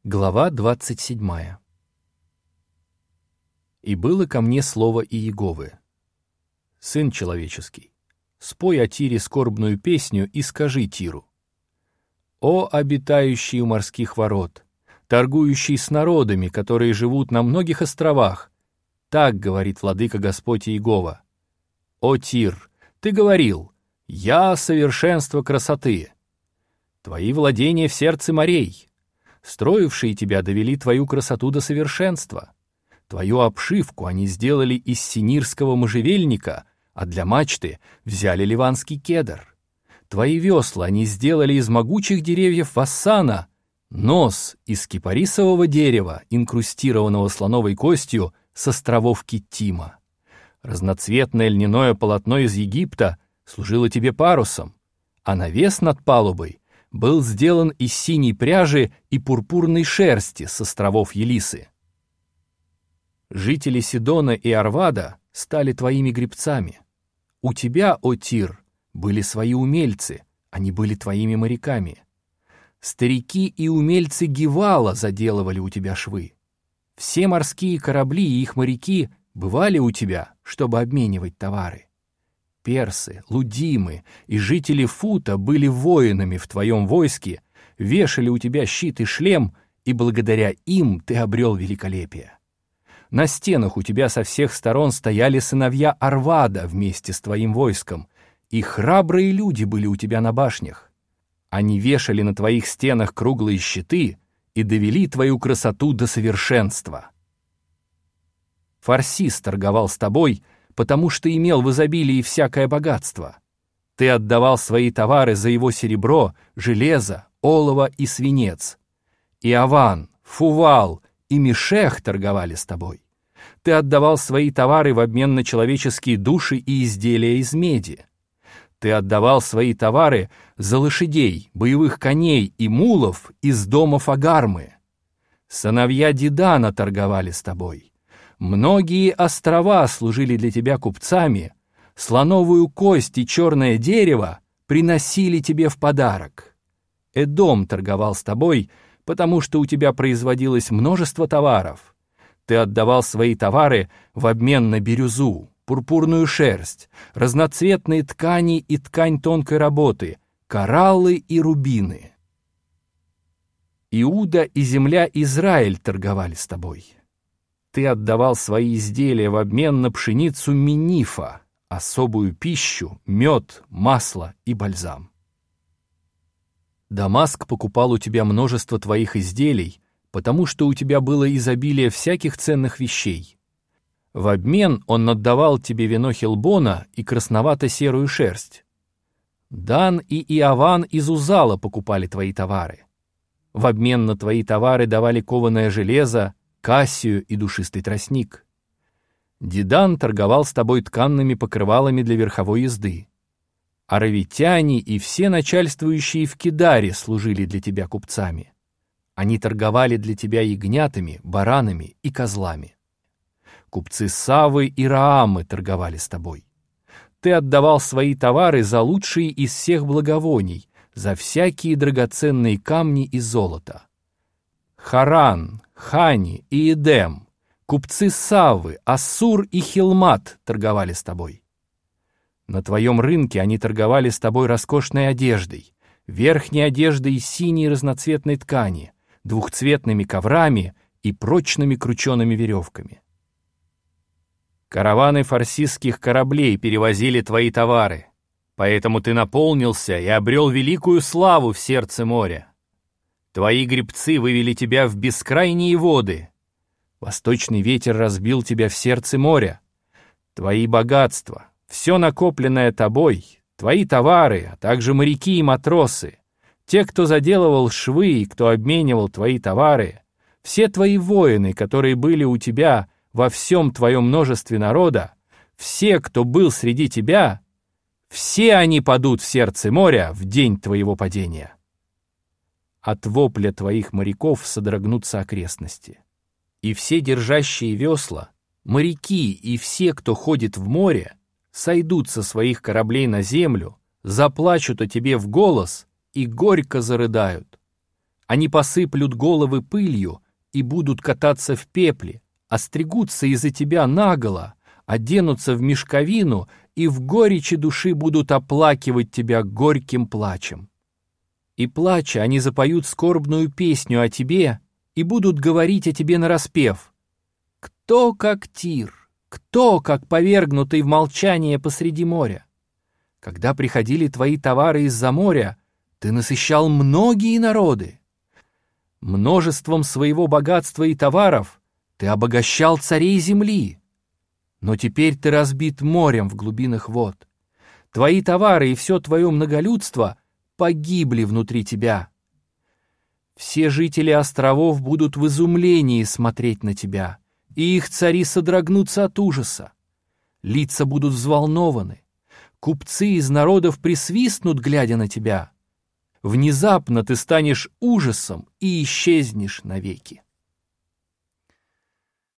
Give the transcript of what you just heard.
Глава 27. «И было ко мне слово Иеговы: Сын человеческий, спой о Тире скорбную песню и скажи Тиру: О, обитающий у морских ворот, торгующий с народами, которые живут на многих островах, так говорит владыка Господь Иегова: О, Тир, ты говорил: я совершенство красоты. Твои владения в сердце морей. Строившие тебя довели твою красоту до совершенства. Твою обшивку они сделали из синирского можжевельника, а для мачты взяли ливанский кедр. Твои весла они сделали из могучих деревьев вассана, нос из кипарисового дерева, инкрустированного слоновой костью с островов Киттима. Разноцветное льняное полотно из Египта служило тебе парусом, а навес над палубой был сделан из синей пряжи и пурпурной шерсти с островов Елисы. Жители Сидона и Арвада стали твоими гребцами. У тебя, о Тир, были свои умельцы, они были твоими моряками. Старики и умельцы Гивала заделывали у тебя швы. Все морские корабли и их моряки бывали у тебя, чтобы обменивать товары. Персы, лудимы и жители Фута были воинами в твоем войске, вешали у тебя щит и шлем, и благодаря им ты обрел великолепие. На стенах у тебя со всех сторон стояли сыновья Арвада вместе с твоим войском, и храбрые люди были у тебя на башнях. Они вешали на твоих стенах круглые щиты и довели твою красоту до совершенства. Фарсис торговал с тобой, потому что имел в изобилии всякое богатство. Ты отдавал свои товары за его серебро, железо, олово и свинец. И Аван, Фувал и Мешех торговали с тобой. Ты отдавал свои товары в обмен на человеческие души и изделия из меди. Ты отдавал свои товары за лошадей, боевых коней и мулов из домов Агармы. Сыновья Дидана торговали с тобой. Многие острова служили для тебя купцами, слоновую кость и черное дерево приносили тебе в подарок. Эдом торговал с тобой, потому что у тебя производилось множество товаров. Ты отдавал свои товары в обмен на бирюзу, пурпурную шерсть, разноцветные ткани и ткань тонкой работы, кораллы и рубины. Иуда и земля Израиль торговали с тобой. Ты отдавал свои изделия в обмен на пшеницу минифа, особую пищу, мед, масло и бальзам. Дамаск покупал у тебя множество твоих изделий, потому что у тебя было изобилие всяких ценных вещей. В обмен он отдавал тебе вино Хелбона и красновато-серую шерсть. Дан и Иаван из Узала покупали твои товары. В обмен на твои товары давали кованое железо, кассию и душистый тростник. Дидан торговал с тобой тканными покрывалами для верховой езды. Аравитяне и все начальствующие в Кедаре служили для тебя купцами. Они торговали для тебя ягнятами, баранами и козлами. Купцы Савы и Раамы торговали с тобой. Ты отдавал свои товары за лучшие из всех благовоний, за всякие драгоценные камни и золото. Харан, Хани и Эдем, купцы Саввы, Ассур и Хилмат торговали с тобой. На твоем рынке они торговали с тобой роскошной одеждой, верхней одеждой из синей разноцветной ткани, двухцветными коврами и прочными кручеными веревками. Караваны фарсисских кораблей перевозили твои товары, поэтому ты наполнился и обрел великую славу в сердце моря. Твои гребцы вывели тебя в бескрайние воды. Восточный ветер разбил тебя в сердце моря. Твои богатства, все накопленное тобой, твои товары, а также моряки и матросы, те, кто заделывал швы и кто обменивал твои товары, все твои воины, которые были у тебя во всем твоем множестве народа, все, кто был среди тебя, все они падут в сердце моря в день твоего падения. От вопля твоих моряков содрогнутся окрестности. И все держащие весла, моряки и все, кто ходит в море, сойдут со своих кораблей на землю, заплачут о тебе в голос и горько зарыдают. Они посыплют головы пылью и будут кататься в пепле, остригутся из-за тебя наголо, оденутся в мешковину и в горечи души будут оплакивать тебя горьким плачем. И плача они запоют скорбную песню о тебе и будут говорить о тебе нараспев: «Кто, как Тир? Кто, как повергнутый в молчание посреди моря? Когда приходили твои товары из-за моря, ты насыщал многие народы. Множеством своего богатства и товаров ты обогащал царей земли. Но теперь ты разбит морем в глубинах вод. Твои товары и все твое многолюдство погибли внутри тебя. Все жители островов будут в изумлении смотреть на тебя, и их цари содрогнутся от ужаса. Лица будут взволнованы. Купцы из народов присвистнут, глядя на тебя. Внезапно ты станешь ужасом и исчезнешь навеки.